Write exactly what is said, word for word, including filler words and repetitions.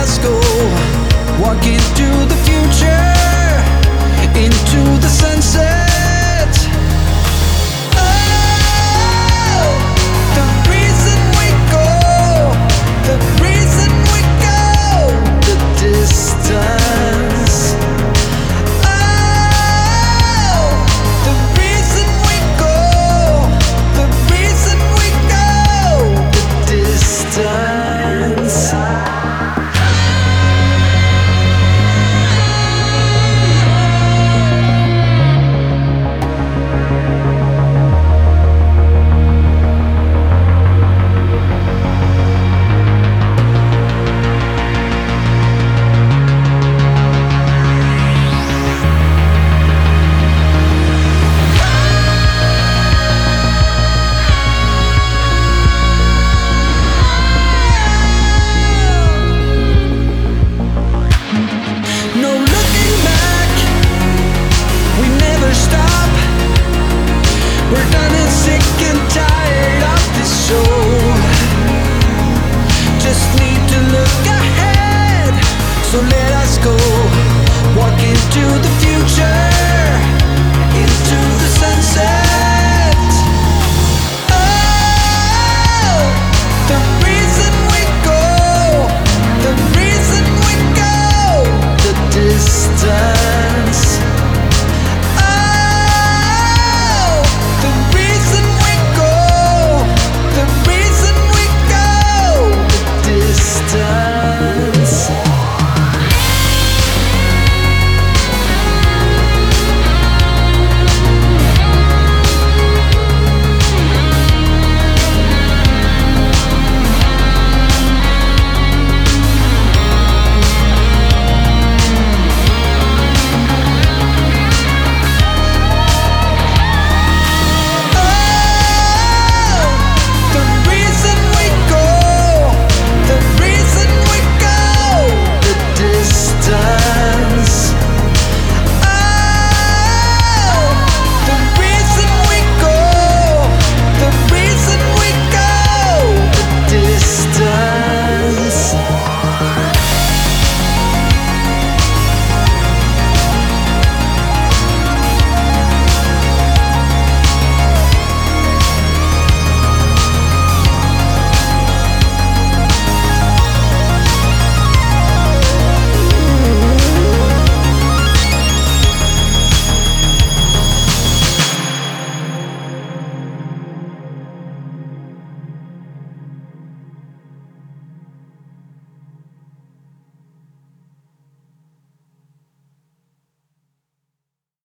us go, walk into the future, into the sunset. Oh, the reason we go, the reason we go the distance. Oh, the reason we go, the reason we go the distance. No looking back, we never stop. We're done and sick and tired of this show. Just need to look ahead, so let us go, walk into the future.